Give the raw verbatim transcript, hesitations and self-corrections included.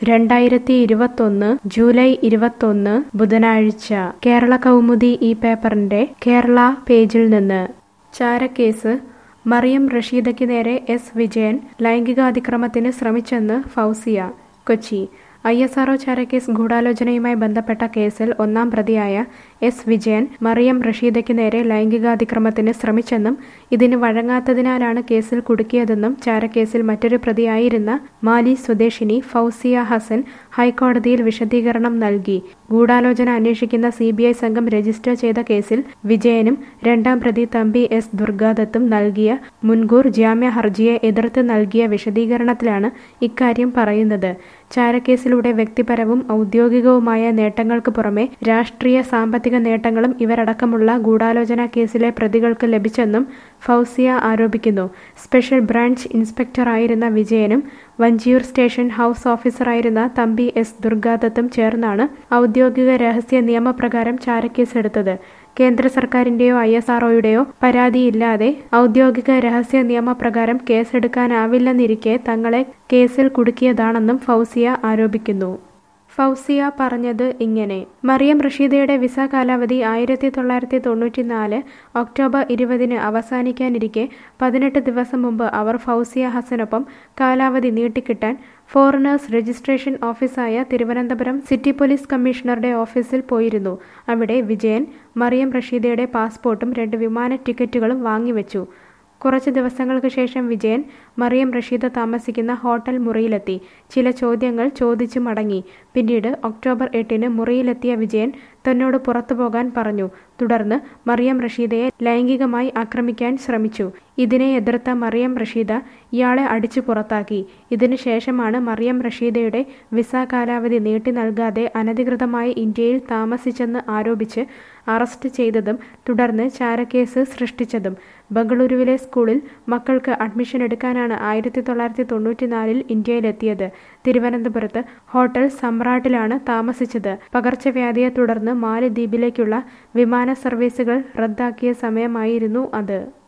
രണ്ടായിരത്തി ഇരുപത്തൊന്ന് ജൂലൈ ഇരുപത്തൊന്ന് ബുധനാഴ്ച കേരള കൗമുദി ഈ പേപ്പറിന്റെ കേരള പേജിൽ നിന്ന് ചാരക്കേസ് മറിയം റഷീദയ്ക്ക് നേരെ എസ് വിജയൻ ലൈംഗികാതിക്രമത്തിന് ശ്രമിച്ചെന്ന് Fousiya. Kochi I S R O ചാരക്കേസ് ഗൂഢാലോചനയുമായി ബന്ധപ്പെട്ട കേസിൽ ഒന്നാം പ്രതിയായ എസ് വിജയൻ മറിയം റഷീദയ്ക്ക് നേരെ ലൈംഗികാതിക്രമത്തിന് ശ്രമിച്ചെന്നും ഇതിന് വഴങ്ങാത്തതിനാലാണ് കേസിൽ കുടുക്കിയതെന്നും ചാരക്കേസിൽ മറ്റൊരു പ്രതിയായിരുന്ന മാലി സ്വദേശിനി ഫൗസിയ ഹസൻ ഹൈക്കോടതിയിൽ വിശദീകരണം നൽകി. ഗൂഢാലോചന അന്വേഷിക്കുന്ന സി ബി ഐ സംഘം രജിസ്റ്റർ ചെയ്ത കേസിൽ വിജയനും രണ്ടാം പ്രതി തമ്പി എസ് ദുർഗാദത്തും നൽകിയ മുൻകൂർ ജാമ്യ ഹർജിയെ എതിർത്ത് നൽകിയ വിശദീകരണത്തിലാണ് ഇക്കാര്യം പറയുന്നത്. ചാരക്കേസിലൂടെ വ്യക്തിപരവും ഔദ്യോഗികവുമായ നേട്ടങ്ങൾക്ക് പുറമെ രാഷ്ട്രീയ സാമ്പത്തിക നേട്ടങ്ങളും ഇവരടക്കമുള്ള ഗൂഢാലോചന കേസിലെ പ്രതികൾക്ക് ലഭിച്ചെന്നും ഫൗസിയ ആരോപിക്കുന്നു. സ്പെഷ്യൽ ബ്രാഞ്ച് ഇൻസ്പെക്ടറായിരുന്ന വിജയനും വഞ്ചിയൂർ സ്റ്റേഷൻ ഹൗസ് ഓഫീസറായിരുന്ന തമ്പി എസ് ദുർഗാദത്തും ചേർന്നാണ് ഔദ്യോഗിക രഹസ്യ നിയമപ്രകാരം ചാരക്കേസെടുത്തത്. കേന്ദ്ര സർക്കാരിന്റെയോ ഐ എസ് ആർ ഒയുടെയോ പരാതിയില്ലാതെ ഔദ്യോഗിക രഹസ്യ നിയമപ്രകാരം കേസെടുക്കാനാവില്ലെന്നിരിക്കെ തങ്ങളെ കേസിൽ കുടുക്കിയതാണെന്നും ഫൗസിയ ആരോപിക്കുന്നു. ഫൗസിയ പറഞ്ഞത് ഇങ്ങനെ: മറിയം റഷീദയുടെ വിസ കാലാവധി ആയിരത്തി തൊള്ളായിരത്തി തൊണ്ണൂറ്റി നാല് ഒക്ടോബർ ഇരുപതിന് അവസാനിക്കാനിരിക്കെ പതിനെട്ട് ദിവസം മുമ്പ് അവർ ഫൗസിയ ഹസനൊപ്പം കാലാവധി നീട്ടിക്കിട്ടാൻ ഫോറിനേഴ്സ് രജിസ്ട്രേഷൻ ഓഫീസായ തിരുവനന്തപുരം സിറ്റി പോലീസ് കമ്മീഷണറുടെ ഓഫീസിൽ പോയിരുന്നു. അവിടെ വിജയൻ മറിയം റഷീദയുടെ പാസ്പോർട്ടും രണ്ട് വിമാന ടിക്കറ്റുകളും വാങ്ങിവെച്ചു. കുറച്ച് ദിവസങ്ങൾക്ക് ശേഷം വിജയൻ മറിയം റഷീദ താമസിക്കുന്ന ഹോട്ടൽ മുറിയിലെത്തി. ചില ചോദ്യങ്ങൾ ചോദിച്ചു മടങ്ങി. പിന്നീട് ഒക്ടോബർ എട്ടിന് മുറിയിലെത്തിയ വിജയൻ തന്നോട് പുറത്തു പോകാൻ പറഞ്ഞു. തുടർന്ന് മറിയം റഷീദയെ ലൈംഗികമായി ആക്രമിക്കാൻ ശ്രമിച്ചു. ഇതിനെ എതിർത്ത മറിയം റഷീദ ഇയാളെ അടിച്ചു പുറത്താക്കി. ഇതിനു ശേഷമാണ് മറിയം റഷീദയുടെ വിസ കാലാവധി നീട്ടി നൽകാതെ അനധികൃതമായി ഇന്ത്യയിൽ താമസിച്ചെന്ന് ആരോപിച്ച് അറസ്റ്റ് ചെയ്തതും തുടർന്ന് ചാരക്കേസ് സൃഷ്ടിച്ചതും. ബംഗളൂരുവിലെ സ്കൂളിൽ മക്കൾക്ക് അഡ്മിഷൻ എടുക്കാനാണ് ആയിരത്തി തൊള്ളായിരത്തി തൊണ്ണൂറ്റി നാലിൽ ഇന്ത്യയിലെത്തിയത്. തിരുവനന്തപുരത്ത് ഹോട്ടൽ സമ്രാട്ടിലാണ് താമസിച്ചത്. പകർച്ചവ്യാധിയെ തുടർന്ന് മാലദ്വീപിലേക്കുള്ള വിമാന സർവീസുകൾ റദ്ദാക്കിയ സമയമായിരുന്നു അത്.